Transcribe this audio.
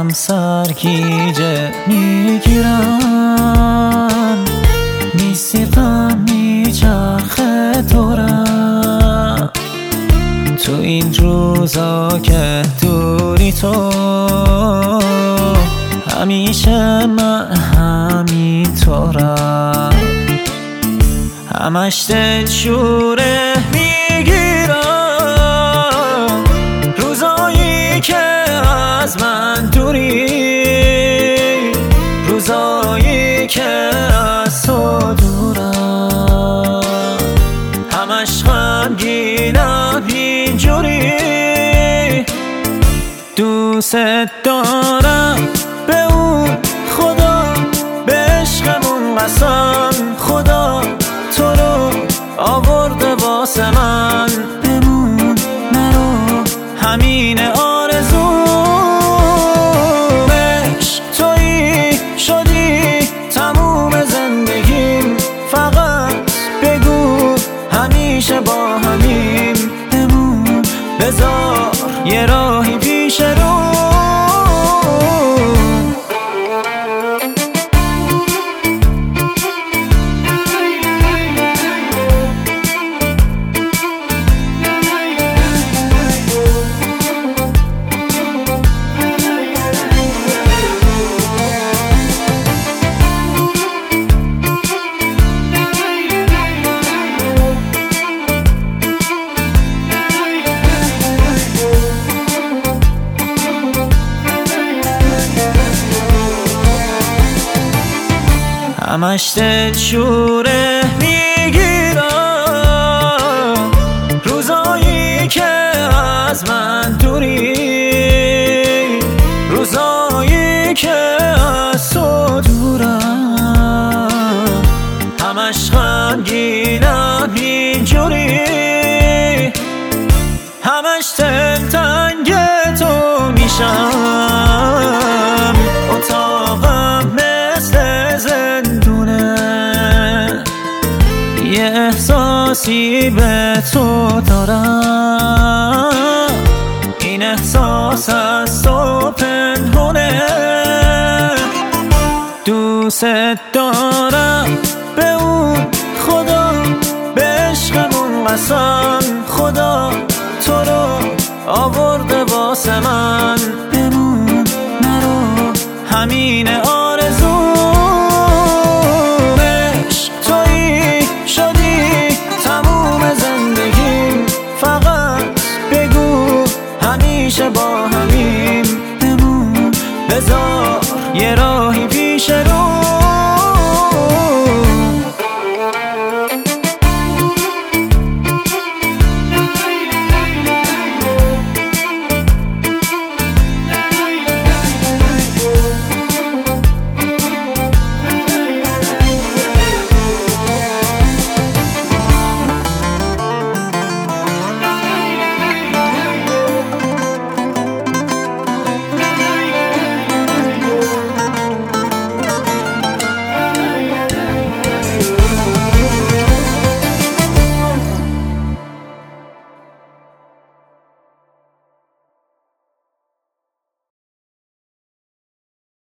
نفسم سرگیجه میگیرم، میسیقم میچرخه دورم. تو این روزا که دوری تو، همیشه من همینطورم. همش دلشوره میگیرم روزایی که از من دوری، روزایی که از تو دورم. همش غمگینم اینجوری، دوست دارم به اون خدا، به عشقمون قسم خدا تو رو آورده واسه من. بمون نرو همین آرزومش، تویی شدی تموم زندگیم. فقط بگو همیشه با همیم، بمون بذار یه راهی پیش رو. همش دلشوره میگیرم روزایی که از من دوری، روزایی که از تو دورم. همش غمگینم اینجوری، همش دلتنگ تو میشم. اتاقم مثل زندونه، یه احساسی به تو دارم. این احساس از تو پنهونه، دوست دارم به اون خدا، به عشقمون قسم خدا تو رو آورده واسه من. بمون نرو همین